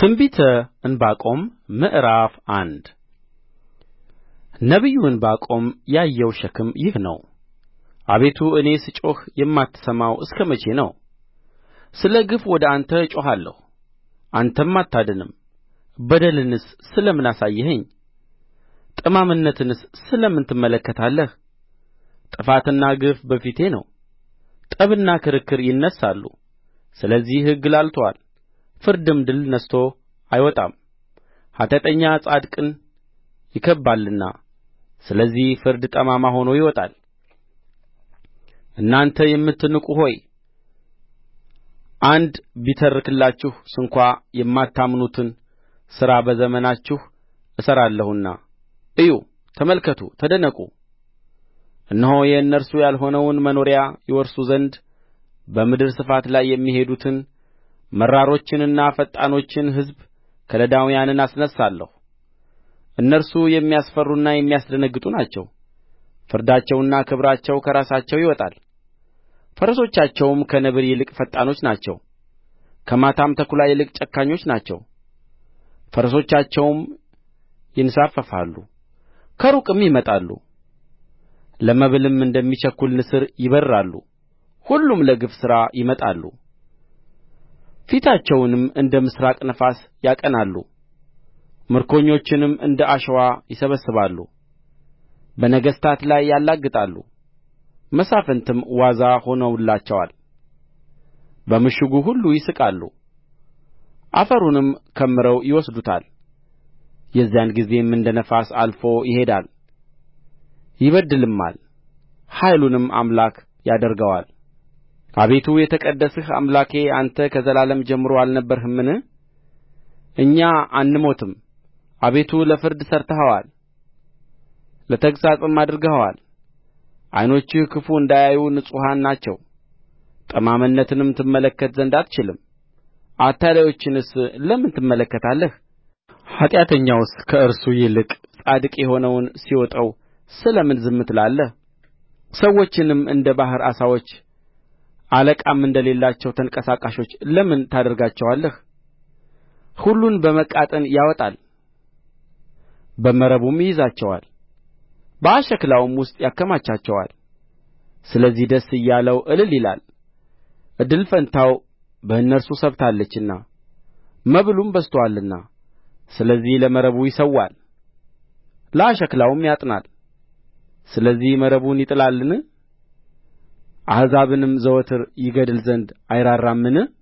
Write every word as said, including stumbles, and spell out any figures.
ትንቢተ ዕንባቆም ምዕራፍ አንድ ነቢዩ ዕንባቆም ያየው ሸክም ይህ ነው። አቤቱ እኔ ስጮኽ የማትሰማው እስከ መቼ ነው? ስለ ግፍ ወደ አንተ እጮኻለሁ አንተም አታድንም። በደልንስ ስለ ምን አሳየኸኝ? ጠማምነትንስ ስለ ምን ትመለከታለህ? ጥፋትና ግፍ በፊቴ ነው፣ ጠብና ክርክር ይነሣሉ። ስለዚህ ሕግ ላልቶአል፣ ፍርድም ድል ነሥቶ አይወጣም። ኃጢአተኛ ጻድቅን ይከብባልና፣ ስለዚህ ፍርድ ጠማማ ሆኖ ይወጣል። እናንተ የምትንቁ ሆይ አንድ ቢተርክላችሁ ስንኳ የማታምኑትን ሥራ በዘመናችሁ እሠራለሁና እዩ፣ ተመልከቱ፣ ተደነቁ። እነሆ የእነርሱ ያልሆነውን መኖሪያ ይወርሱ ዘንድ በምድር ስፋት ላይ የሚሄዱትን መራሮችንና ፈጣኖችን ሕዝብ ከለዳውያንን አስነሣለሁ። እነርሱ የሚያስፈሩና የሚያስደነግጡ ናቸው። ፍርዳቸውና ክብራቸው ከራሳቸው ይወጣል። ፈረሶቻቸውም ከነብር ይልቅ ፈጣኖች ናቸው፣ ከማታም ተኵላ ይልቅ ጨካኞች ናቸው። ፈረሶቻቸውም ይንሳፈፋሉ፣ ከሩቅም ይመጣሉ፣ ለመብልም እንደሚቸኵል ንስር ይበርራሉ። ሁሉም ለግፍ ሥራ ይመጣሉ፣ ፊታቸውንም እንደ ምሥራቅ ነፋስ ያቀናሉ። ምርኮኞችንም እንደ አሸዋ ይሰበስባሉ፣ በነገሥታት ላይ ያላግጣሉ። መሳፍንትም ዋዛ ሆነውላቸዋል፣ በምሽጉ ሁሉ ይስቃሉ። አፈሩንም ከምረው ይወስዱታል። የዚያን ጊዜም እንደ ነፋስ አልፎ ይሄዳል፣ ይበድልማል፣ ኃይሉንም አምላክ ያደርገዋል። አቤቱ የተቀደስህ አምላኬ አንተ ከዘላለም ጀምሮ አልነበርህምን? እኛ አንሞትም። አቤቱ ለፍርድ ሠርተኸዋል፣ ለተግሣጽም አድርገኸዋል። ዓይኖችህ ክፉ እንዳያዩ ንጹሐን ናቸው። ጠማምነትንም ትመለከት ዘንድ አትችልም። አታላዮችንስ ለምን ትመለከታለህ? ኃጢአተኛውስ ከእርሱ ይልቅ ጻድቅ የሆነውን ሲውጠው ስለ ምን ዝም ትላለህ? ሰዎችንም እንደ ባሕር ዓሣዎች አለቃም እንደሌላቸው ተንቀሳቃሾች ለምን ታደርጋቸዋለህ? ሁሉን በመቃጥን ያወጣል፣ በመረቡም ይይዛቸዋል፣ በአሽክላውም ውስጥ ያከማቻቸዋል። ስለዚህ ደስ እያለው እልል ይላል። እድል ፈንታው በእነርሱ ሰብታለችና መብሉም በዝቶአልና። ስለዚህ ለመረቡ ይሠዋል፣ ለአሽክላውም ያጥናል። ስለዚህ መረቡን ይጥላልን? አሕዛብንም ዘወትር ይገድል ዘንድ አይራራምን?